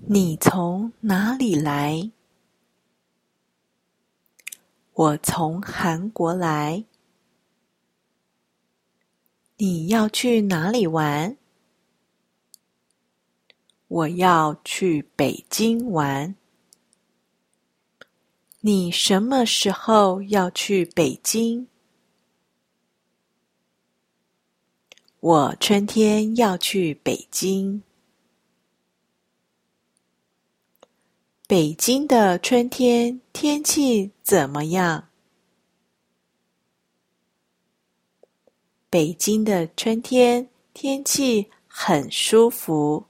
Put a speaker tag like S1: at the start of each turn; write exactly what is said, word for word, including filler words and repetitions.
S1: 你从哪里来？我从韩国来。你要去哪里玩？我要去北京玩。你什么时候要去北京？我春天要去北京。北京的春天天气怎么样？北京的春天天气很舒服。